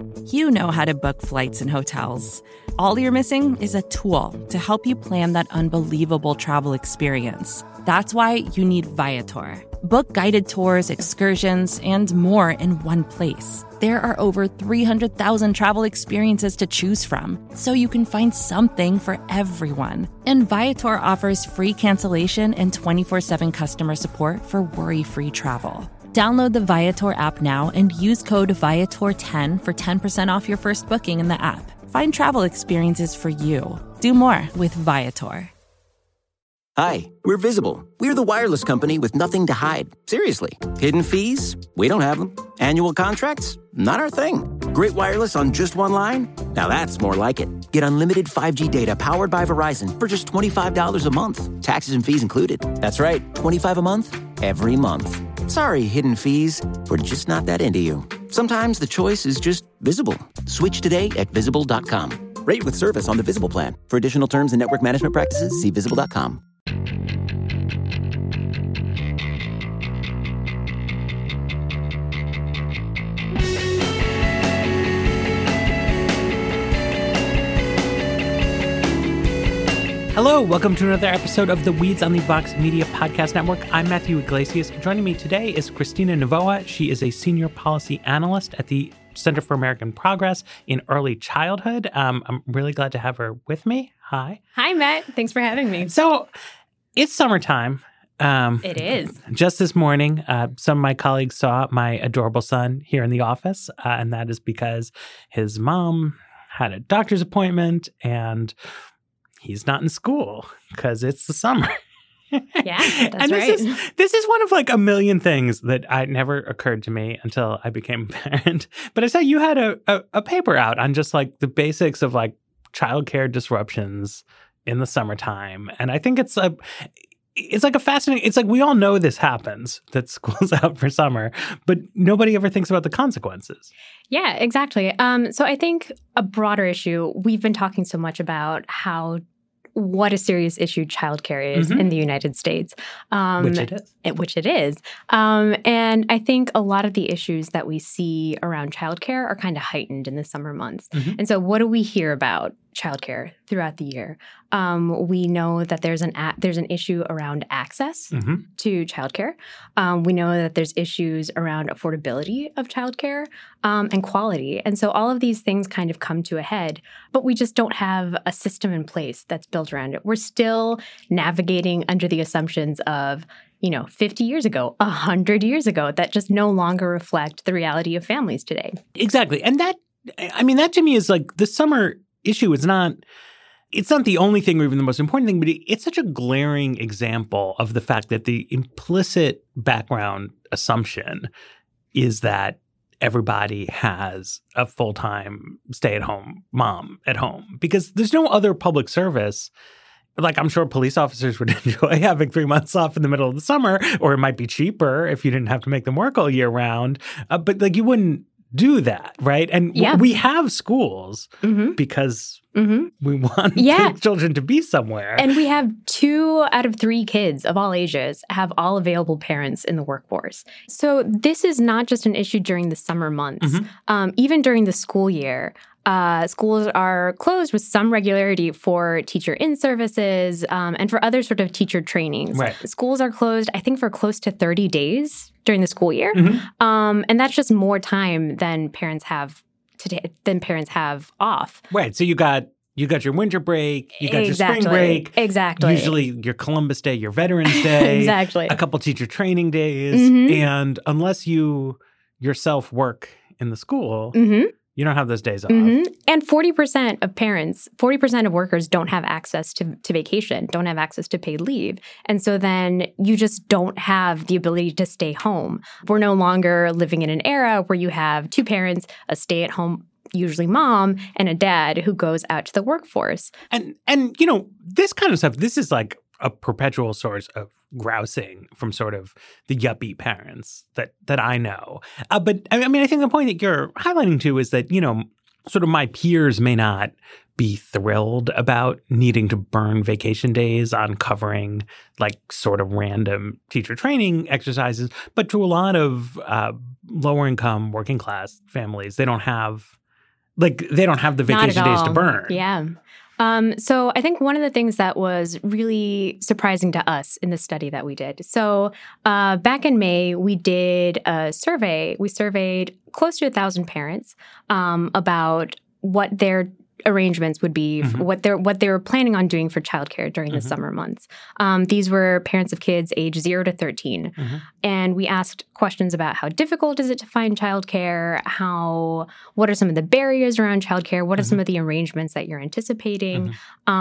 You know how to book flights and hotels. All you're missing is a tool to help you plan that unbelievable travel experience. That's why you need Viator. Book guided tours, excursions, and more in one place. There are over 300,000 travel experiences to choose from, so you can find something for everyone. And Viator offers free cancellation and 24/7 customer support for worry-free travel. Download the Viator app now and use code Viator10 for 10% off your first booking in the app. Find travel experiences for you. Do more with Viator. Hi, we're Visible. We're the wireless company with nothing to hide. Seriously. Hidden fees? We don't have them. Annual contracts? Not our thing. Great wireless on just one line? Now that's more like it. Get unlimited 5G data powered by Verizon for just $25 a month. Taxes and fees included. That's right, $25 a month, every month. Sorry, hidden fees. We're just not that into you. Sometimes the choice is just Visible. Switch today at Visible.com. Rate with service on the Visible plan. For additional terms and network management practices, see Visible.com. Hello, welcome to another episode of the Weeds on the Vox Media Podcast Network. I'm Matthew Iglesias. Joining me today is Christina Novoa. She is a senior policy analyst at the Center for American Progress in Early Childhood. I'm really glad to have her with me. Hi. Hi, Matt. Thanks for having me. So it's summertime. It is. Just this morning, some of my colleagues saw my adorable son here in the office, and that is because his mom had a doctor's appointment and he's not in school because it's the summer. Yeah, that's and right. This is one of like a million things that never occurred to me until I became a parent. But I saw you had a paper out on just like the basics of like childcare disruptions in the summertime. And I think it's like a fascinating, it's like we all know this happens, that school's out for summer, but nobody ever thinks about the consequences. Yeah, exactly. So I think a broader issue, we've been talking so much about what a serious issue childcare is in the United States. Which it is. And I think a lot of the issues that we see around childcare are kind of heightened in the summer months. And so what do we hear about childcare throughout the year? We know that there's an issue around access to childcare. We know that there's issues around affordability of childcare and quality. And so all of these things kind of come to a head, but we just don't have a system in place that's built around it. We're still navigating under the assumptions of 50 years ago, 100 years ago, that just no longer reflect the reality of families today. Exactly. And that to me is like the summer issue is not the only thing or even the most important thing, but it's such a glaring example of the fact that the implicit background assumption is that everybody has a full-time stay-at-home mom at home because there's no other public service. Like, I'm sure police officers would enjoy having 3 months off in the middle of the summer, or it might be cheaper if you didn't have to make them work all year round. But like, you wouldn't do that, right? And we have schools because we want children to be somewhere. And we have 2 out of 3 kids of all ages have all available parents in the workforce. So this is not just an issue during the summer months. Even during the school year, schools are closed with some regularity for teacher in-services and for other sort of teacher trainings. Right. Schools are closed, I think, for close to 30 days during the school year. And that's just more time than parents have off. Right. So you got your winter break, you got your spring break. Exactly. Usually your Columbus Day, your Veterans Day. Exactly. A couple teacher training days. And unless you yourself work in the school, you don't have those days off. And 40% of workers don't have access to vacation, don't have access to paid leave. And so then you just don't have the ability to stay home. We're no longer living in an era where you have 2 parents, a stay-at-home, usually mom, and a dad who goes out to the workforce. And this kind of stuff, this is like a perpetual source of grousing from sort of the yuppie parents that I know. But I think the point that you're highlighting too is that, sort of my peers may not be thrilled about needing to burn vacation days on covering like sort of random teacher training exercises. But to a lot of lower income working class families, they don't have Like they don't have the vacation days to burn. Yeah. So I think one of the things that was really surprising to us in the study that we did. So back in May, we did a survey. We surveyed close to 1,000 parents about what their arrangements would be, what they were planning on doing for childcare during the summer months. These were parents of kids age 0 to 13. And we asked questions about how difficult is it to find childcare, what are some of the barriers around childcare, what are some of the arrangements that you're anticipating,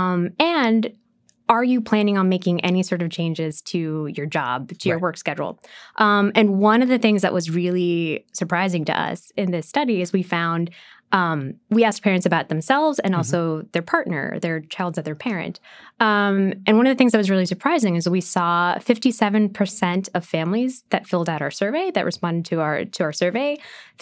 and are you planning on making any sort of changes to your job, to your work schedule? And one of the things that was really surprising to us in this study is we found we asked parents about themselves and also their partner, their child's other parent. And one of the things that was really surprising is we saw 57% of families that filled out our survey, that responded to our survey,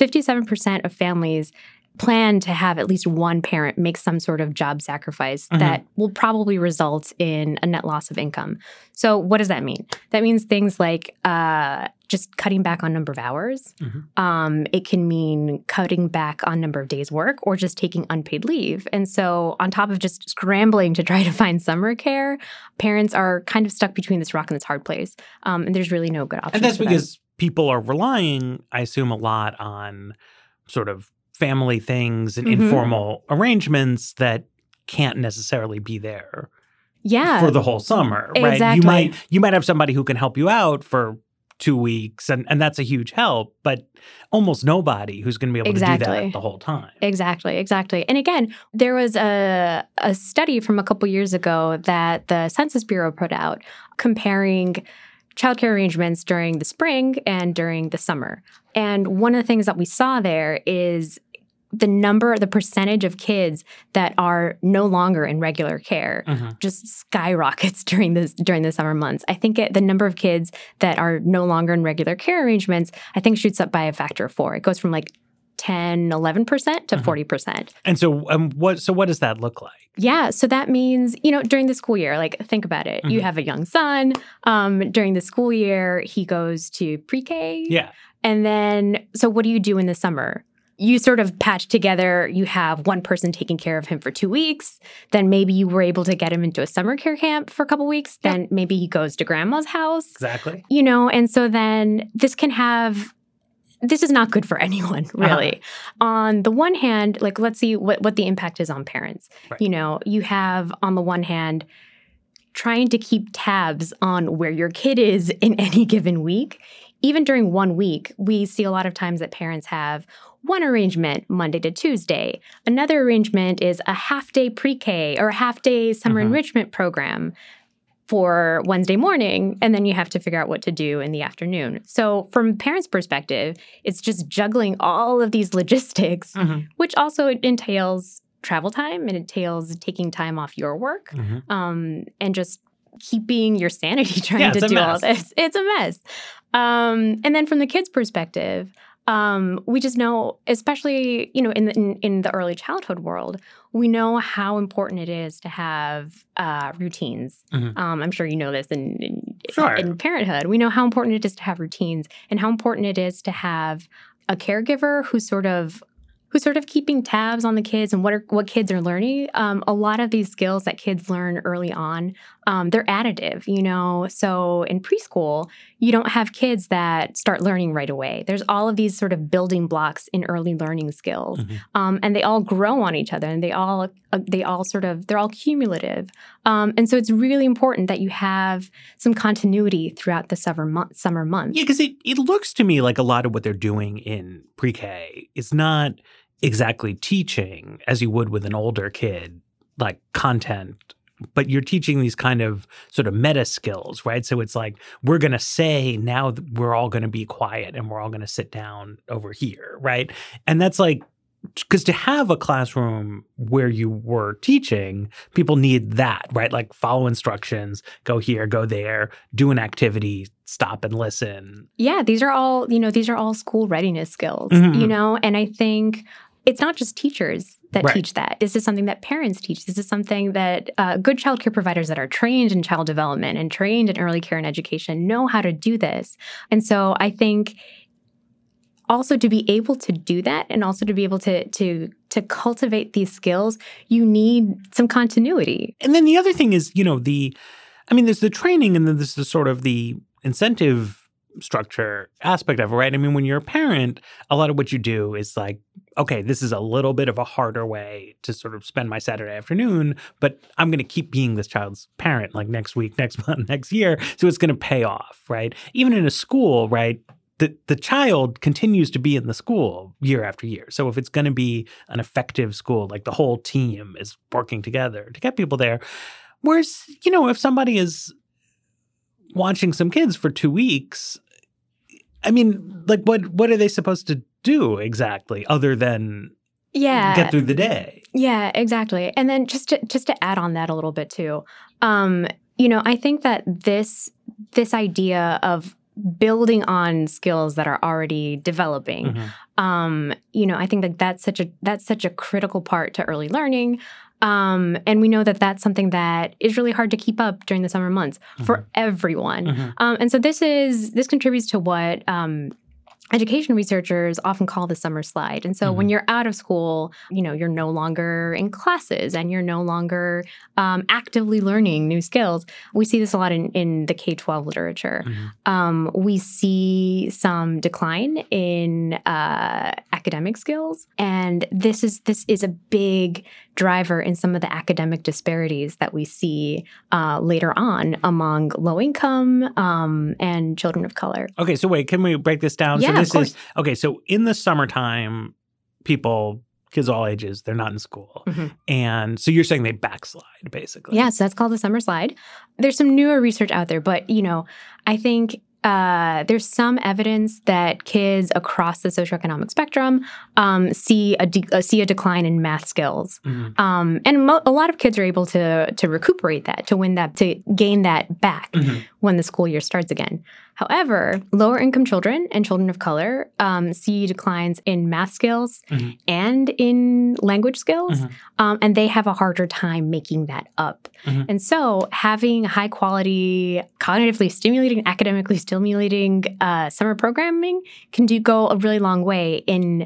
57% of families plan to have at least one parent make some sort of job sacrifice that will probably result in a net loss of income. So what does that mean? That means things like just cutting back on number of hours. It can mean cutting back on number of days work or just taking unpaid leave. And so on top of just scrambling to try to find summer care, parents are kind of stuck between this rock and this hard place. And there's really no good option. And that's because people are relying, I assume, a lot on sort of family things and informal arrangements that can't necessarily be there for the whole summer, right? Exactly. You might have somebody who can help you out for 2 weeks, and that's a huge help, but almost nobody who's going to be able to do that the whole time. Exactly. And again, there was a study from a couple years ago that the Census Bureau put out comparing childcare arrangements during the spring and during the summer. And one of the things that we saw there is the percentage of kids that are no longer in regular care just skyrockets during the summer months. I think the number of kids that are no longer in regular care arrangements, I think shoots up by a factor of 4. It goes from like 10, 11% to 40%. And so what does that look like? Yeah. So that means, during the school year, like think about it. You have a young son. During the school year, he goes to pre-K. Yeah. And then, so what do you do in the summer? You sort of patch together, you have one person taking care of him for 2 weeks. Then maybe you were able to get him into a summer care camp for a couple weeks. Then maybe he goes to grandma's house. Exactly. And so then this is not good for anyone, really. On the one hand, like let's see what the impact is on parents. Right. You have on the one hand, trying to keep tabs on where your kid is in any given week. Even during 1 week, we see a lot of times that parents have one arrangement Monday to Tuesday. Another arrangement is a half-day pre-K or a half-day summer enrichment program for Wednesday morning, and then you have to figure out what to do in the afternoon. So from parents' perspective, it's just juggling all of these logistics, which also entails travel time and entails taking time off your work and just keeping your sanity trying to do all this. It's a mess. And then from the kids' perspective, we just know, especially, in the early childhood world, we know how important it is to have routines. I'm sure you know this in parenthood. We know how important it is to have routines and how important it is to have a caregiver who's sort of keeping tabs on the kids and what kids are learning. A lot of these skills that kids learn early on, they're additive, So in preschool, you don't have kids that start learning right away. There's all of these sort of building blocks in early learning skills, and they all grow on each other, and they're all cumulative. And so it's really important that you have some continuity throughout the summer months. Yeah, because it looks to me like a lot of what they're doing in pre-K is not exactly teaching as you would with an older kid, like content, but you're teaching these kind of sort of meta skills, right? So it's like, we're going to say now that we're all going to be quiet and we're all going to sit down over here, right? And that's like, because to have a classroom where you were teaching, people need that, right? Like follow instructions, go here, go there, do an activity, stop and listen. Yeah, these are all school readiness skills, and I think it's not just teachers that teach that. This is something that parents teach. This is something that good child care providers that are trained in child development and trained in early care and education know how to do this. And so I think also to be able to do that and also to be able to cultivate these skills, you need some continuity. And then the other thing is, there's the training and then there's the sort of the incentive structure aspect of it, right? I mean, when you're a parent, a lot of what you do is like, okay, this is a little bit of a harder way to sort of spend my Saturday afternoon, but I'm going to keep being this child's parent like next week, next month, next year. So it's going to pay off, right? Even in a school, right? The child continues to be in the school year after year. So if it's going to be an effective school, like the whole team is working together to get people there. Whereas, if somebody is watching some kids for 2 weeks, I mean, like what are they supposed to do exactly other than get through the day? Yeah, exactly. And then just to add on that a little bit too, I think that this idea of building on skills that are already developing, I think that's such a critical part to early learning. And we know that that's something that is really hard to keep up during the summer months for everyone. And so this contributes to what education researchers often call the summer slide. And so when you're out of school, you're no longer in classes and you're no longer actively learning new skills. We see this a lot in the K-12 literature. We see some decline in academic skills. And this is a big driver in some of the academic disparities that we see later on among low income and children of color. Okay, so wait, can we break this down? Yeah, so this of course. So in the summertime, kids all ages, they're not in school. And so you're saying they backslide, basically. Yeah, so that's called the summer slide. There's some newer research out there, but, I think there's some evidence that kids across the socioeconomic spectrum see a decline in math skills. And a lot of kids are able to recuperate that, to gain that back when the school year starts again. However, lower income children and children of color see declines in math skills and in language skills, and they have a harder time making that up. And so having high quality, cognitively stimulating, academically stimulating summer programming can go a really long way in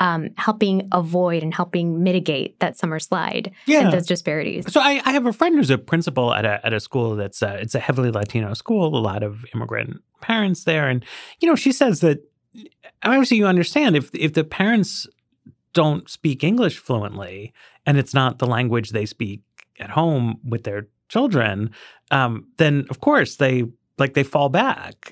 helping avoid and helping mitigate that summer slide and those disparities. So I have a friend who's a principal at a school that's it's a heavily Latino school, a lot of immigrant parents there. And, she says that, obviously you understand if the parents don't speak English fluently and it's not the language they speak at home with their children, then of course they fall back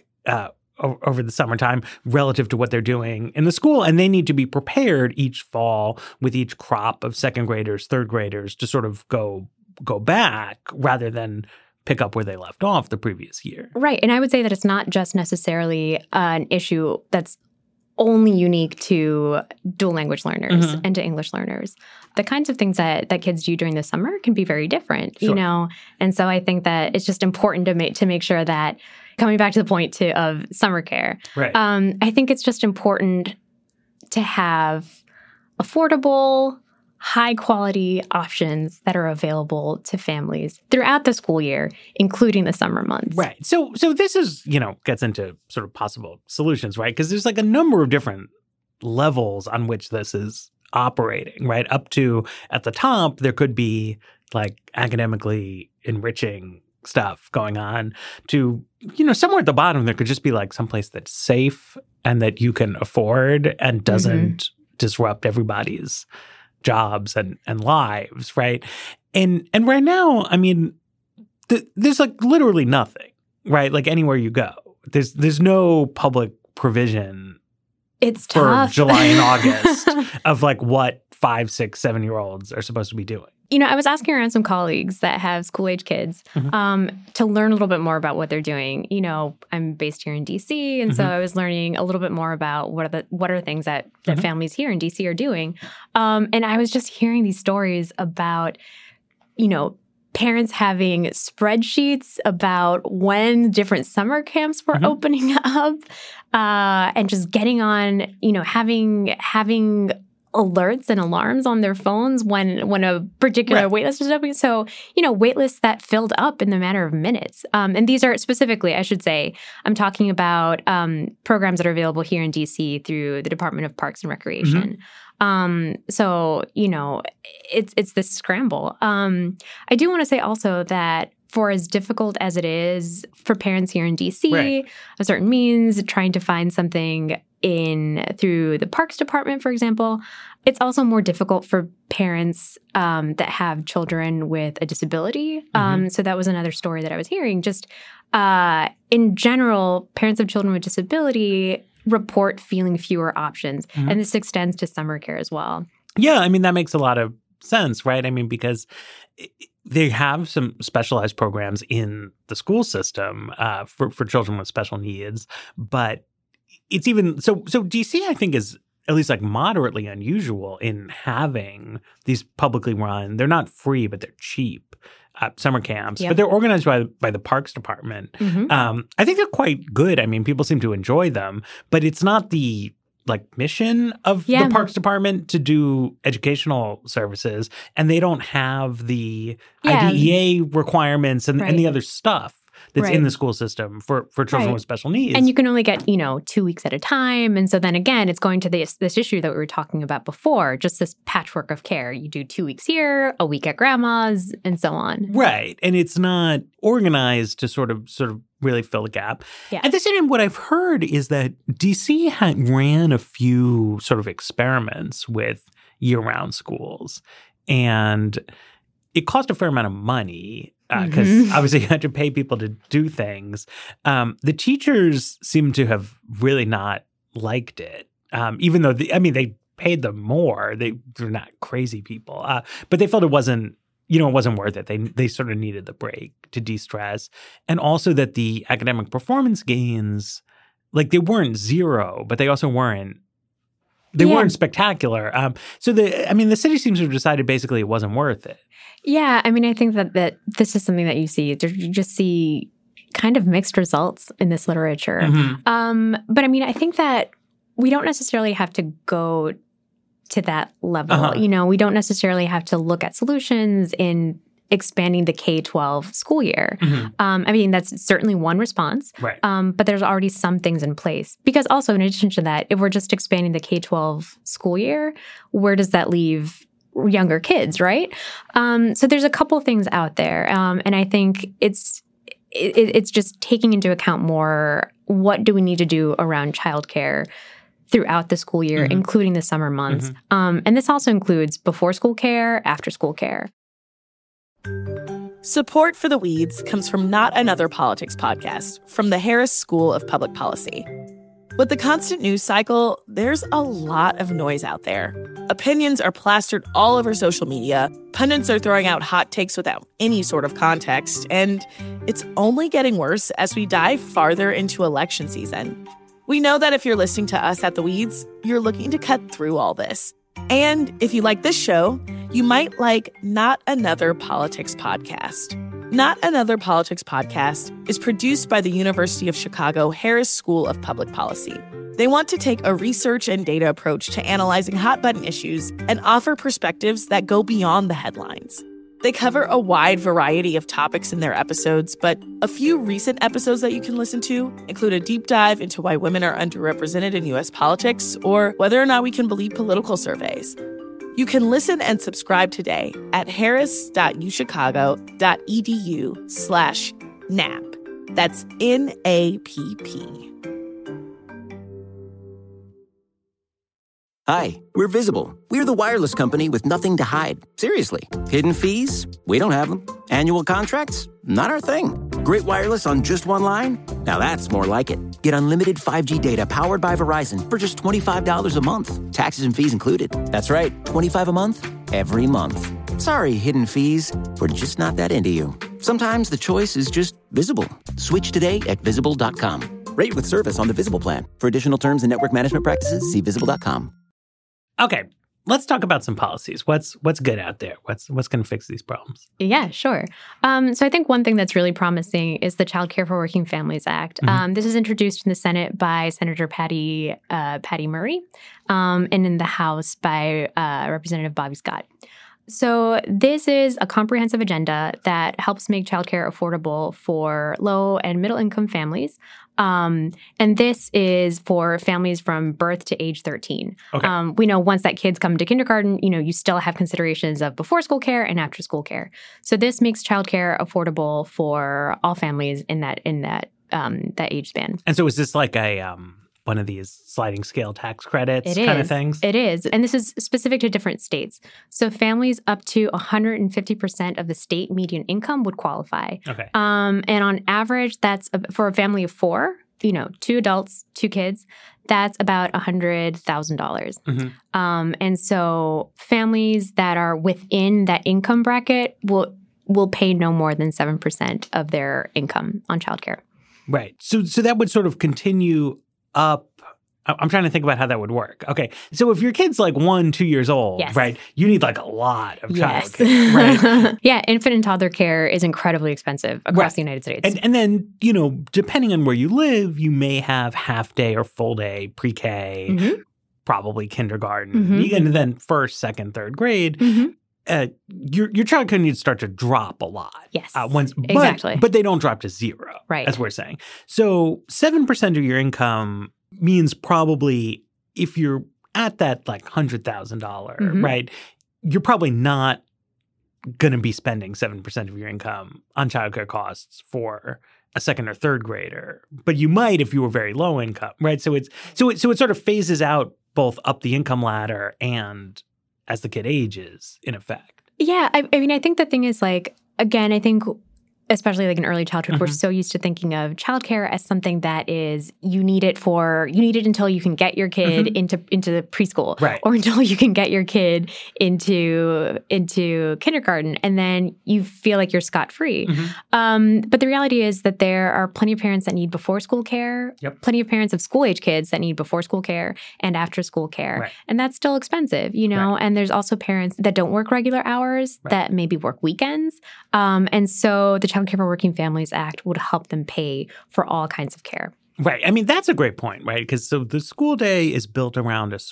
over the summertime relative to what they're doing in the school. And they need to be prepared each fall with each crop of second graders, third graders to sort of go back rather than pick up where they left off the previous year. Right. And I would say that it's not just necessarily an issue that's only unique to dual language learners and to English learners. The kinds of things that kids do during the summer can be very different, And so I think that it's just important to make sure that, coming back to the point of summer care, right. I think it's just important to have affordable, high-quality options that are available to families throughout the school year, including the summer months. Right. So this is, gets into sort of possible solutions, right? Because there's like a number of different levels on which this is operating, right? Up to, at the top, there could be like academically enriching stuff going on to, somewhere at the bottom, there could just be like someplace that's safe and that you can afford and doesn't disrupt everybody's jobs and lives, right? And right now, I mean, there's like literally nothing, right? Like anywhere you go, there's no public provision. It's for tough. July and August of like what 5, 6, 7-year-olds are supposed to be doing. I was asking around some colleagues that have school-age kids to learn a little bit more about what they're doing. I'm based here in D.C., and so I was learning a little bit more about what are things that families here in D.C. are doing. And I was just hearing these stories about, parents having spreadsheets about when different summer camps were opening up and just getting on, having alerts and alarms on their phones when a particular waitlist is open. So, waitlists that filled up in the matter of minutes. And these are specifically, I should say, I'm talking about programs that are available here in D.C. through the Department of Parks and Recreation. So, it's this scramble. I do want to say also that for as difficult as it is for parents here in D.C., of certain means, trying to find something through the Parks Department, for example, it's also more difficult for parents that have children with a disability. So that was another story that I was hearing. Just in general, parents of children with disability report feeling fewer options. And this extends to summer care as well. Yeah, I mean, that makes a lot of sense, right? I mean, because they have some specialized programs in the school system for children with special needs, but it's even so DC, I think, is at least like moderately unusual in having these publicly run. They're not free, but they're cheap summer camps. But they're organized by the Parks Department. I think they're quite good. I mean, people seem to enjoy them, but it's not the mission of the Parks Department to do educational services, and they don't have the IDEA requirements and the other stuff that's in the school system for children with special needs. And you can only get, 2 weeks at a time. And so then again, it's going to this issue that we were talking about before, just this patchwork of care. You do 2 weeks here, a week at grandma's, and so on. Right. And it's not organized to sort of really fill the gap. At the same time, what I've heard is that DC ran a few sort of experiments with year-round schools. And it cost a fair amount of money because obviously you had to pay people to do things. The teachers seem to have really not liked it, even though they paid them more. They're not crazy people, but they felt it wasn't worth it. They sort of needed the break to de-stress, and also that the academic performance gains, they weren't zero, but they also weren't. They weren't spectacular. So the city seems to have decided basically it wasn't worth it. Yeah, I mean, I think that this is something that you see. You just see kind of mixed results in this literature. But I mean, I think that we don't necessarily have to go to that level. We don't necessarily have to look at solutions in expanding the K-12 school year. I mean, that's certainly one response. Right. But there's already some things in place. Because also, in addition to that, if we're just expanding the K-12 school year, where does that leave younger kids, right? So there's a couple things out there. And I think it's just taking into account more, what do we need to do around childcare throughout the school year, including the summer months. And this also includes before school care, after school care. Support for The Weeds comes from Not Another Politics podcast from the Harris School of Public Policy. With the constant news cycle, there's a lot of noise out there. Opinions are plastered all over social media, pundits are throwing out hot takes without any sort of context, and it's only getting worse as we dive farther into election season. We know that if you're listening to us at The Weeds, you're looking to cut through all this. And if you like this show, you might like Not Another Politics podcast. Not Another Politics podcast is produced by the University of Chicago Harris School of Public Policy. They want to take a research and data approach to analyzing hot-button issues and offer perspectives that go beyond the headlines. They cover a wide variety of topics in their episodes, but a few recent episodes that you can listen to include a deep dive into why women are underrepresented in U.S. politics or whether or not we can believe political surveys. You can listen and subscribe today at harris.uchicago.edu/NAP. That's NAPP. Hi, we're Visible. We're the wireless company with nothing to hide. Seriously. Hidden fees? We don't have them. Annual contracts? Not our thing. Great wireless on just one line? Now that's more like it. Get unlimited 5G data powered by Verizon for just $25 a month. Taxes and fees included. That's right, $25 a month, every month. Sorry, hidden fees. We're just not that into you. Sometimes the choice is just Visible. Switch today at Visible.com. Rate with service on the Visible plan. For additional terms and network management practices, see Visible.com. Okay, let's talk about some policies. What's good out there? What's going to fix these problems? Yeah, sure. So I think one thing that's really promising is the Child Care for Working Families Act. This is introduced in the Senate by Senator Patty Murray, and in the House by Representative Bobby Scott. So this is a comprehensive agenda that helps make childcare affordable for low and middle income families. And this is for families from birth to age 13. Okay. We know once that kids come to kindergarten, you still have considerations of before school care and after school care. So this makes childcare affordable for all families in that age span. And so is this like a one of these sliding scale tax credits kind of things? It is. And this is specific to different states. So families up to 150% of the state median income would qualify. Okay. And on average, that's for a family of 4, 2 adults, 2 kids, that's about $100,000. And so families that are within that income bracket will pay no more than 7% of their income on childcare. Right. So that would sort of continue up. I'm trying to think about how that would work. Okay. So if your kid's like 1-2 years old, yes. right, you need like a lot of yes. childcare, right? Yeah. Infant and toddler care is incredibly expensive across the United States. And then, depending on where you live, you may have half day or full day pre-K, probably kindergarten, and then first, second, third grade. Your child could need to start to drop a lot. Yes, exactly. But they don't drop to 0, right? As we're saying. So 7% of your income means probably if you're at that like $100,000, right, you're probably not going to be spending 7% of your income on childcare costs for a second or third grader. But you might if you were very low income, right? So it sort of phases out both up the income ladder and as the kid ages, in effect. Yeah. I mean, I think the thing is like, again, I think especially like in early childhood, we're so used to thinking of childcare as something that is you need it until you can get your kid into preschool, right, or until you can get your kid into kindergarten, and then you feel like you're scot-free. But the reality is that there are plenty of parents that need before school care, plenty of parents of school age kids that need before school care and after school care, right, and that's still expensive, right. And there's also parents that don't work regular hours, right, that maybe work weekends, and so the Child Care for Working Families Act would help them pay for all kinds of care. Right. I mean, that's a great point, right? Because so the school day is built around it's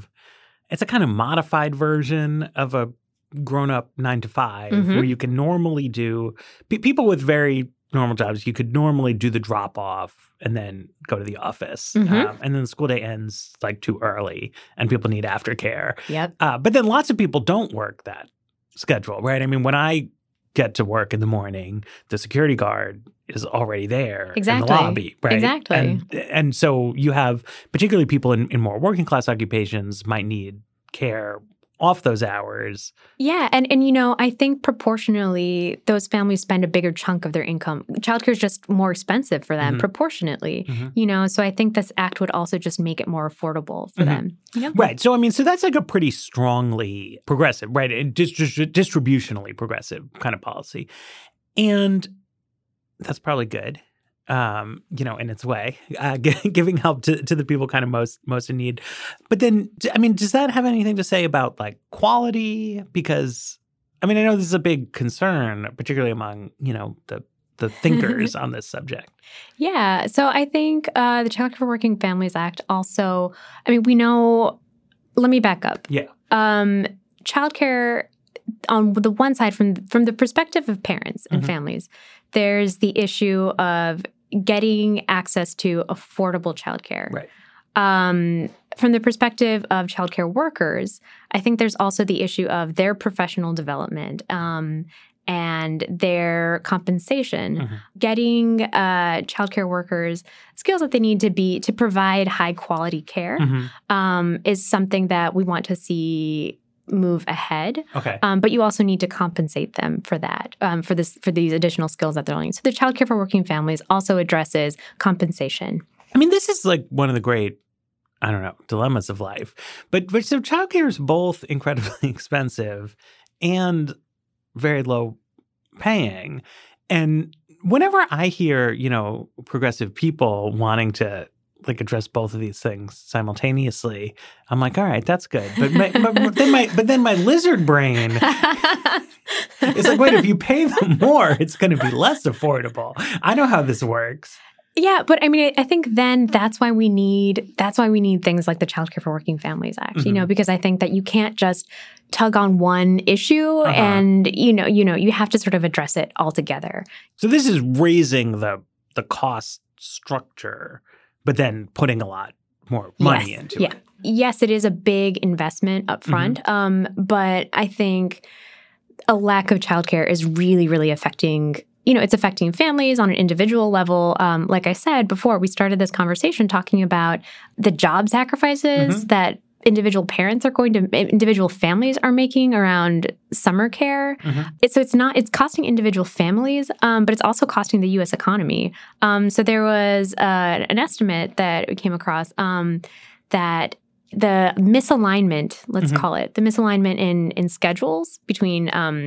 a kind of modified version of a grown-up 9 to 5 where you can normally do, people with very normal jobs, you could normally do the drop-off and then go to the office. And then the school day ends like too early and people need aftercare. Yep. But then lots of people don't work that schedule, right? I mean, when I get to work in the morning, the security guard is already there in the lobby, right? Exactly. And so you have, particularly people in more working class occupations might need care off those hours. Yeah. And I think proportionally, those families spend a bigger chunk of their income. Childcare is just more expensive for them proportionately, So I think this act would also just make it more affordable for them. Yep. Right. So, I mean, so that's like a pretty strongly progressive, right? And distributionally progressive kind of policy. And that's probably good. In its way, giving help to the people kind of most in need. But then, I mean, does that have anything to say about like quality? Because, I mean, I know this is a big concern, particularly among, the thinkers on this subject. Yeah. So I think the Child Care for Working Families Act also, I mean, we know, let me back up. Yeah. Childcare, on the one side, from the perspective of parents and families, there's the issue of getting access to affordable childcare. Right. From the perspective of childcare workers, I think there's also the issue of their professional development and their compensation. Getting childcare workers skills that they need to provide high quality care is something that we want to see move ahead. Okay. But you also need to compensate them for that, for these additional skills that they're learning. So the Child Care for Working Families also addresses compensation. I mean, this is like one of the great, dilemmas of life. But so childcare is both incredibly expensive and very low paying. And whenever I hear, progressive people wanting to like address both of these things simultaneously. I'm like, all right, that's good. But then my lizard brain is like, wait, if you pay them more, it's going to be less affordable. I know how this works. Yeah, but I mean, I think then that's why we need things like the Child Care for Working Families Act, because I think that you can't just tug on one issue and, you have to sort of address it all together. So this is raising the cost structure, but then putting a lot more money into it. Yes, it is a big investment up front, but I think a lack of childcare is really, really affecting it's affecting families on an individual level. Like I said before, we started this conversation talking about the job sacrifices that individual families are making around summer care. So it's costing individual families, but it's also costing the U.S. economy. So there was an estimate that we came across that the misalignment, let's call it, the misalignment in schedules between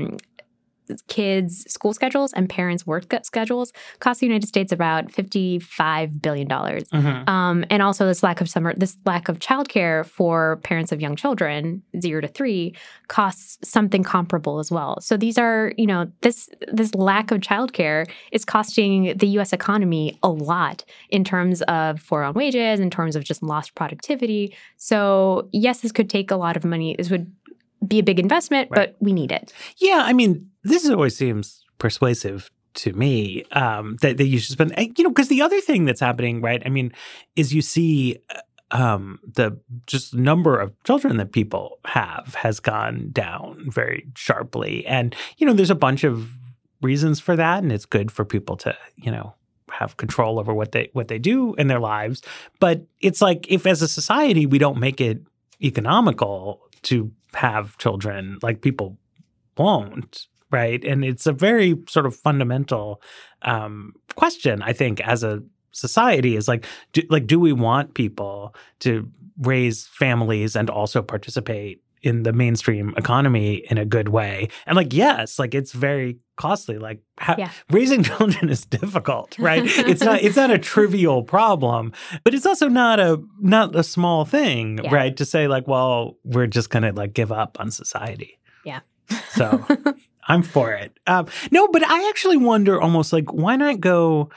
kids' school schedules and parents' work schedules cost the United States about $55 billion. And also this lack of childcare for parents of young children, 0 to 3, costs something comparable as well. So these are, this lack of childcare is costing the U.S. economy a lot in terms of foregone wages, in terms of just lost productivity. So yes, this could take a lot of money. This would be a big investment, but we need it. Yeah, I mean, this always seems persuasive to me that you should spend, because the other thing that's happening, right, I mean, is you see the just number of children that people have has gone down very sharply. And, there's a bunch of reasons for that, and it's good for people to, have control over what they do in their lives. But it's like if as a society we don't make it economical to have children, like people won't, right? And it's a very sort of fundamental question, I think, as a society is do we want people to raise families and also participate in the mainstream economy in a good way? And yes, it's very costly. Raising children is difficult, right? It's not a trivial problem, but it's also not a small thing, right? To say well, we're just going to give up on society. Yeah. So I'm for it. No, but I actually wonder almost why not go?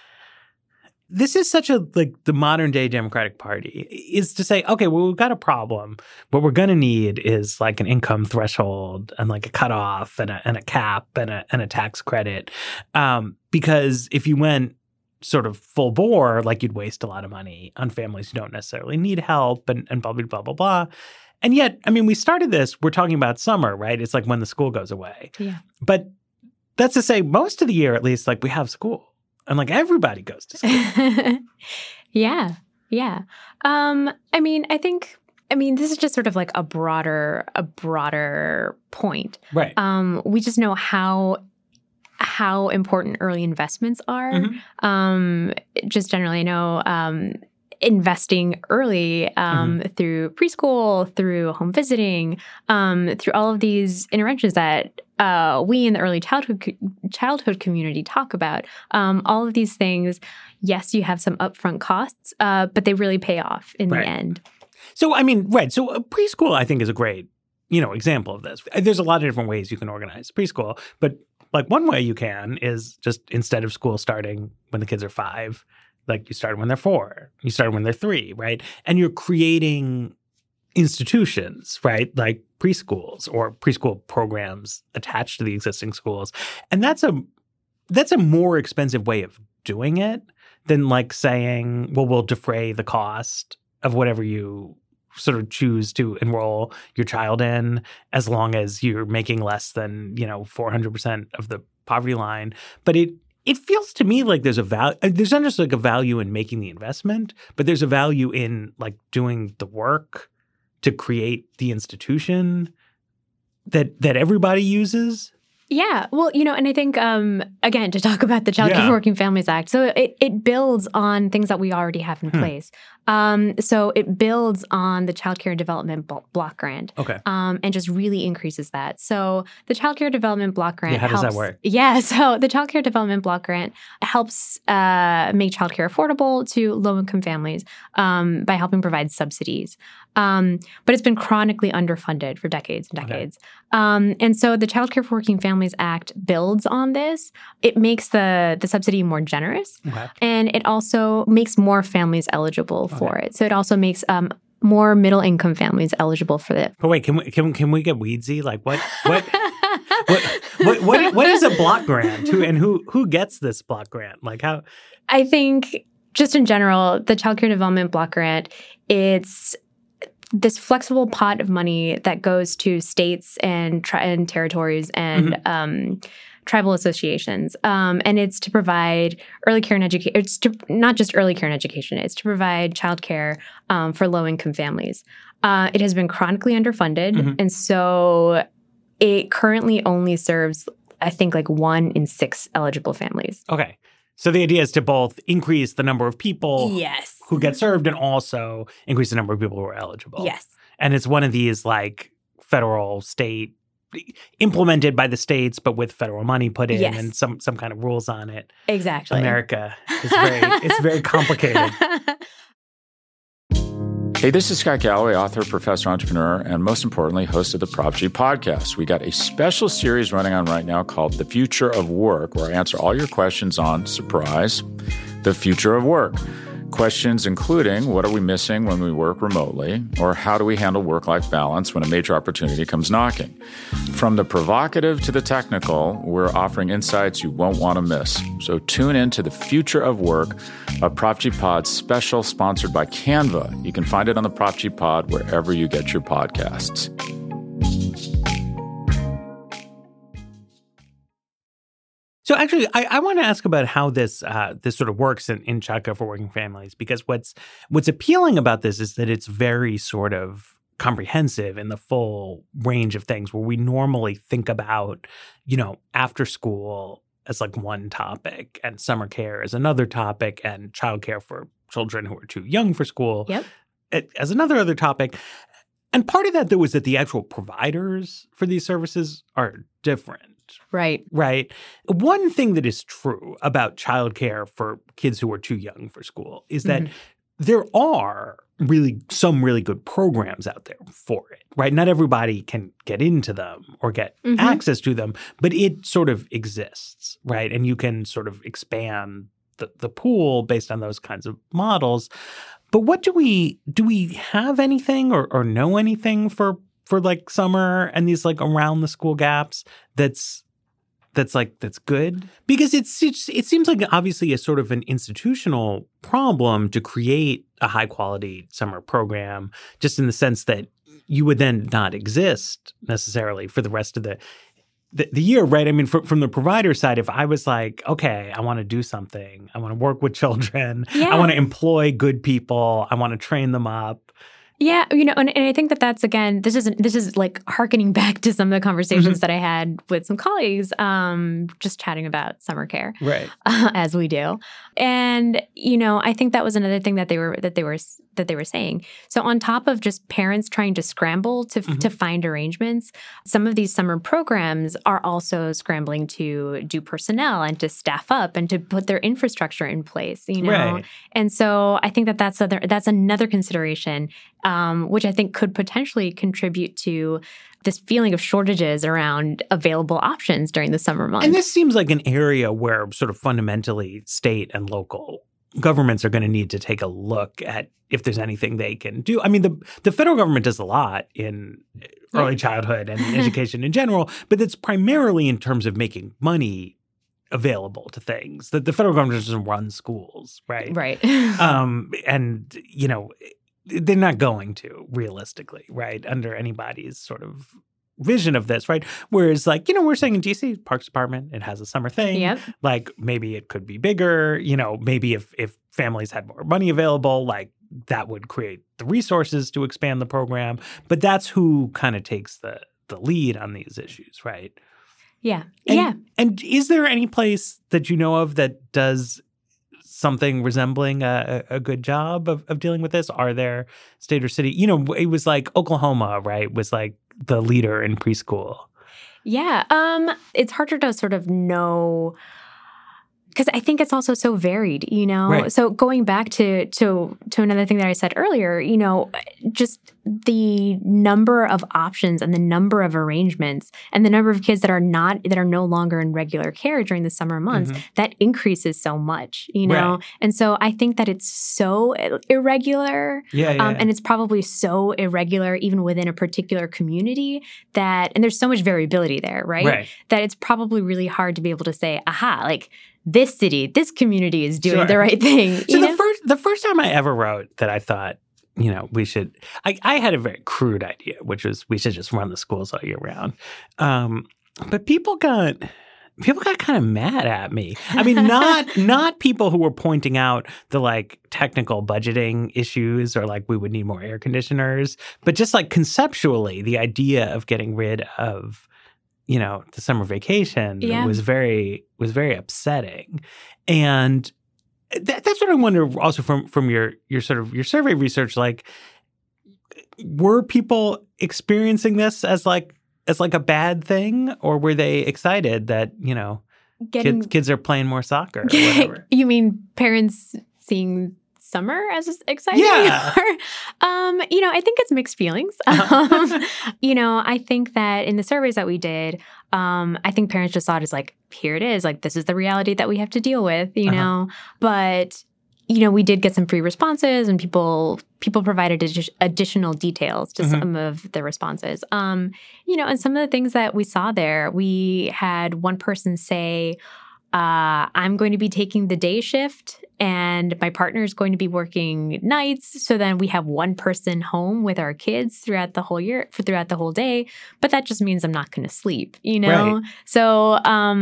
This is such the modern day Democratic Party is to say, okay, well, we've got a problem. What we're going to need is an income threshold and a cutoff and a cap and a tax credit. Because if you went sort of full bore, you'd waste a lot of money on families who don't necessarily need help and blah, blah, blah, blah, blah. And yet, I mean, we started this, we're talking about summer, right? It's when the school goes away. Yeah. But that's to say most of the year, at least, we have school. And everybody goes to school. Yeah. I mean, this is just sort of a broader point. Right. We just know how important early investments are. Just generally, I know investing early through preschool, through home visiting, through all of these interventions that we in the early childhood community talk about. All of these things, yes, you have some upfront costs, but they really pay off in the end. So, I mean, right. So preschool, I think, is a great, example of this. There's a lot of different ways you can organize preschool, but one way you can is just instead of school starting when the kids are 5, you start when they're 4, you start when they're 3, right? And you're creating institutions, right? Like preschools or preschool programs attached to the existing schools. And that's a more expensive way of doing it than saying, well, we'll defray the cost of whatever you sort of choose to enroll your child in as long as you're making less than, 400% of the poverty line. But it feels to me like there's a value. There's not just a value in making the investment, but there's a value in doing the work to create the institution that everybody uses. Yeah. Well, and I think, again, to talk about the Child Care for Working Families Act, so it builds on things that we already have in place. So it builds on the Child Care Development Block Grant. Okay. And just really increases that. So the Child Care Development Block Grant how does that work? Yeah. So the Child Care Development Block Grant helps make childcare affordable to low-income families by helping provide subsidies. But it's been chronically underfunded for decades and decades. Okay. And so the Child Care for Working Families Act builds on this. It makes the subsidy more generous, and it also makes more families eligible for it. So it also makes more middle-income families eligible for it. But wait, can we get weedsy? Like what is a block grant? Who gets this block grant? Like how? I think just in general, the Child Care Development Block Grant, it's this flexible pot of money that goes to states and territories and tribal associations. And it's to provide early care and education. It's not just early care and education. It's to provide childcare for low-income families. It has been chronically underfunded. And so it currently only serves, I think, like 1 in 6 eligible families. Okay. So the idea is to both increase the number of people who get served and also increase the number of people who are eligible. Yes. And it's one of these like federal, state, implemented by the states, but with federal money put in and some kind of rules on it. Exactly. America is it's very complicated. Hey, this is Scott Galloway, author, professor, entrepreneur, and most importantly, host of the Prop G podcast. We got a special series running on right now called The Future of Work, where I answer all your questions on, surprise, the future of work. Questions including, what are we missing when we work remotely? Or how do we handle work-life balance when a major opportunity comes knocking? From the provocative to the technical, we're offering insights you won't want to miss. So tune in to The Future of Work, a Prop G Pod special sponsored by Canva. You can find it on the Prop G Pod wherever you get your podcasts. So actually, I want to ask about how this sort of works in Child Care for Working Families, because what's appealing about this is that it's very sort of comprehensive in the full range of things where we normally think about, after school as like one topic and summer care as another topic and child care for children who are too young for school as another other topic. And part of that, though, is that the actual providers for these services are different. Right. One thing that is true about childcare for kids who are too young for school is that there are some really good programs out there for it, right? Not everybody can get into them or get access to them, but it sort of exists, right? And you can sort of expand the pool based on those kinds of models. But what do we have anything or know anything for like summer and these like around the school gaps that's good? Because it seems like obviously a sort of an institutional problem to create a high quality summer program, just in the sense that you would then not exist necessarily for the rest of the year, right? I mean, from the provider side, if I was like, okay, I want to do something, I want to work with children, I want to employ good people, I want to train them up. Yeah, and I think that's, again, this is like hearkening back to some of the conversations that I had with some colleagues, just chatting about summer care, right? As we do, and I think that was another thing that they were saying. So on top of just parents trying to scramble to find arrangements, some of these summer programs are also scrambling to do personnel and to staff up and to put their infrastructure in place. Right. And so I think that's another consideration. Which I think could potentially contribute to this feeling of shortages around available options during the summer months. And this seems like an area where sort of fundamentally state and local governments are going to need to take a look at if there's anything they can do. I mean, the federal government does a lot in early childhood and education in general, but it's primarily in terms of making money available to things. The federal government doesn't run schools, right? Right. And, they're not going to, realistically, right, under anybody's sort of vision of this, right? Whereas, like, we're saying in D.C., Parks Department, it has a summer thing. Yep. Like, maybe it could be bigger. Maybe if families had more money available, like, that would create the resources to expand the program. But that's who kind of takes the lead on these issues, right? Yeah. And is there any place that you know of that does something resembling a good job of dealing with this? Are there state or city? You know, it was like Oklahoma, right, was like the leader in preschool. Yeah. It's harder to sort of know because I think it's also so varied, you know? Right. So going back to another thing that I said earlier, you know, just the number of options and the number of arrangements and the number of kids that are no longer in regular care during the summer months, that increases so much, you know? Right. And so I think that it's so irregular. And it's probably so irregular even within a particular community and there's so much variability there, right? That it's probably really hard to be able to say, aha, like, this city, this community is doing the right thing. So the first time I ever wrote that I thought, you know, we should, I had a very crude idea, which was we should just run the schools all year round. But people got kind of mad at me. I mean, not people who were pointing out the like technical budgeting issues or like we would need more air conditioners, but just like conceptually, the idea of getting rid of, you know, the summer vacation was very upsetting. And that's what I wonder also from your sort of your survey research, like, were people experiencing this as like a bad thing, or were they excited that, you know, kids are playing more soccer or whatever? You mean parents seeing summer as exciting? Yeah. You know, I think it's mixed feelings. You know, I think that in the surveys that we did, I think parents just saw it as like, here it is, like, this is the reality that we have to deal with, you know? But, you know, we did get some free responses and people provided additional details to some of the responses. You know, and some of the things that we saw there, we had one person say, I'm going to be taking the day shift and my partner is going to be working nights. So then we have one person home with our kids throughout the whole day. But that just means I'm not going to sleep, you know? Right. So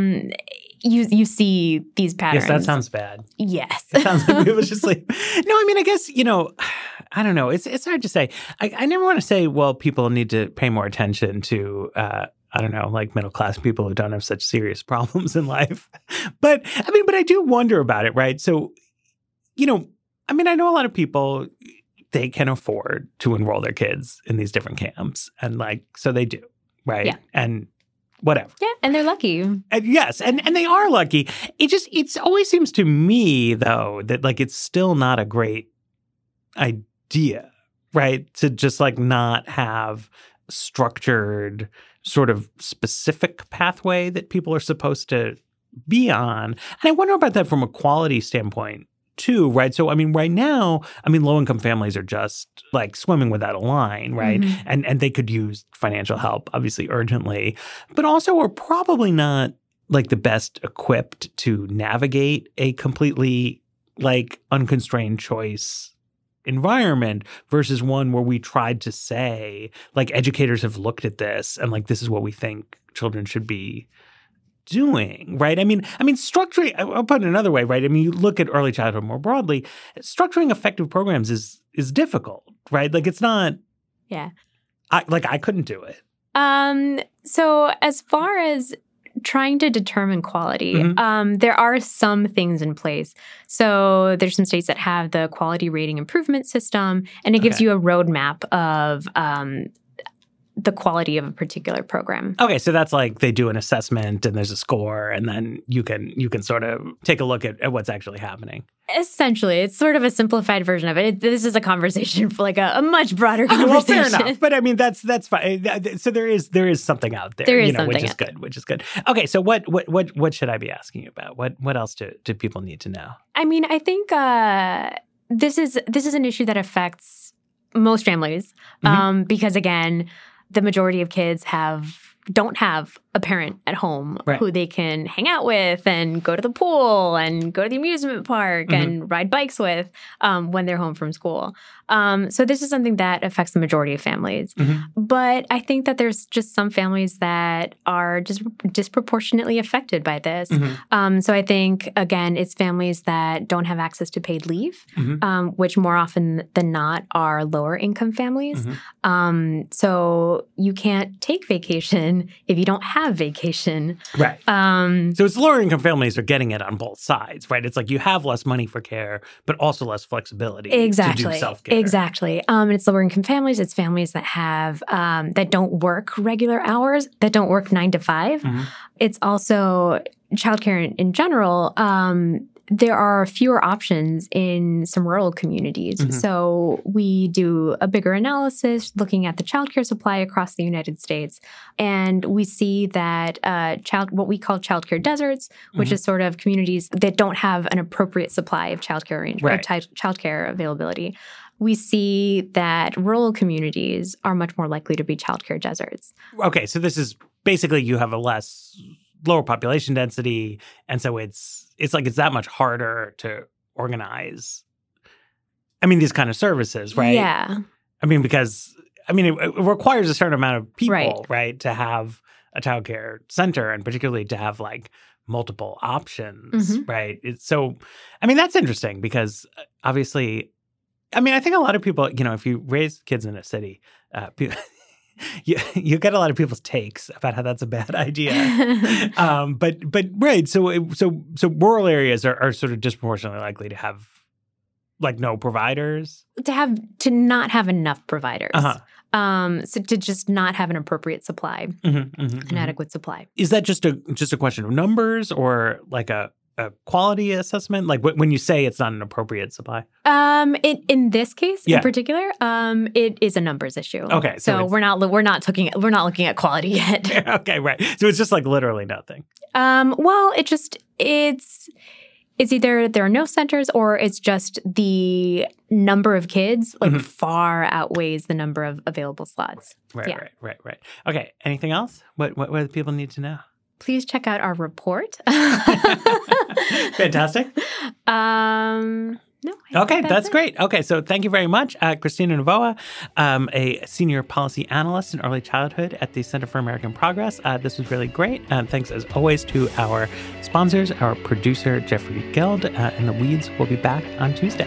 you see these patterns. Yes, that sounds bad. Yes. It sounds like people just sleep. No, I mean, I guess, you know, I don't know. It's hard to say. I never want to say, well, people need to pay more attention to I don't know, like middle-class people who don't have such serious problems in life. But I do wonder about it, right? So, you know, I mean, I know a lot of people, they can afford to enroll their kids in these different camps. And like, so they do, right? Yeah. And whatever. Yeah, and they're lucky. And yes, and they are lucky. It always seems to me, though, that like it's still not a great idea, right? To just like not have structured sort of specific pathway that people are supposed to be on. And I wonder about that from a quality standpoint too, right? So, I mean, right now, low-income families are just like swimming without a line, right? And they could use financial help, obviously, urgently, but also are probably not like the best equipped to navigate a completely like unconstrained choice environment versus one where we tried to say, like, educators have looked at this and like, this is what we think children should be doing, right? I mean, structuring, I'll put it another way, right? I mean, you look at early childhood more broadly, structuring effective programs is difficult, right? Like, it's not, I couldn't do it. So as far as trying to determine quality, there are some things in place. So there's some states that have the quality rating improvement system, and it gives you a roadmap of the quality of a particular program. Okay, so that's like they do an assessment and there's a score, and then you can sort of take a look at what's actually happening. Essentially, it's sort of a simplified version of it. This is a conversation for like a much broader conversation. Well, fair enough. But I mean, that's fine. So there is something out there, there is something which is good. Okay, so what should I be asking you about? What else do people need to know? I mean, I think this is an issue that affects most families because, again, the majority of kids don't have a parent at home who they can hang out with and go to the pool and go to the amusement park and ride bikes with when they're home from school. So this is something that affects the majority of families. But I think that there's just some families that are just disproportionately affected by this. So I think, again, it's families that don't have access to paid leave, which more often than not are lower income families. So you can't take vacation if you don't have have vacation. Right. So it's lower income families are getting it on both sides, right? It's like you have less money for care, but also less flexibility to do self-care. Exactly. It's lower income families. It's families that have that don't work regular hours, that don't work 9 to 5. Mm-hmm. It's also childcare in general. There are fewer options in some rural communities. Mm-hmm. So we do a bigger analysis looking at the childcare supply across the United States. And we see that what we call childcare deserts, which is sort of communities that don't have an appropriate supply of childcare arrangement, childcare availability. We see that rural communities are much more likely to be childcare deserts. Okay, so this is basically you have a lower population density, and so it's like it's that much harder to organize. I mean, these kind of services, right? Yeah. I mean, because it requires a certain amount of people, right, to have a childcare center, and particularly to have like multiple options, right? That's interesting because obviously, I think a lot of people, if you raise kids in a city, you get a lot of people's takes about how that's a bad idea. But right. So rural areas are sort of disproportionately likely to have like no providers. To not have enough providers. So to just not have an appropriate supply, an adequate supply. Is that just a question of numbers or like a quality assessment? Like when you say it's not an appropriate supply? In this case in particular, it is a numbers issue. Okay. So we're not looking at quality yet. Okay, right. So it's just like literally nothing. Well, it's either there are no centers or it's just the number of kids far outweighs the number of available slots. Right. Okay. Anything else? What do people need to know? Please check out our report. Fantastic. No. Okay, that's great. Okay, so thank you very much, Christina Novoa, a senior policy analyst in early childhood at the Center for American Progress. This was really great. Thanks, as always, to our sponsors, our producer, Jeffrey Geld, and The Weeds will be back on Tuesday.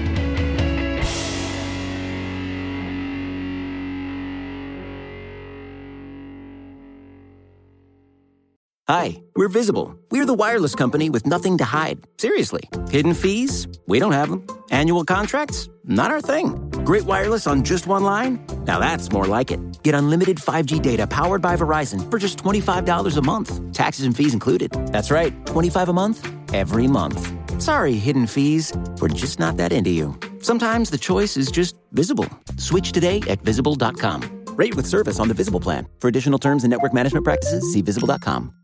Hi, we're Visible. We're the wireless company with nothing to hide. Seriously. Hidden fees? We don't have them. Annual contracts? Not our thing. Great wireless on just one line? Now that's more like it. Get unlimited 5G data powered by Verizon for just $25 a month. Taxes and fees included. That's right, $25 a month, every month. Sorry, hidden fees. We're just not that into you. Sometimes the choice is just Visible. Switch today at Visible.com. Rate with service on the Visible plan. For additional terms and network management practices, see Visible.com.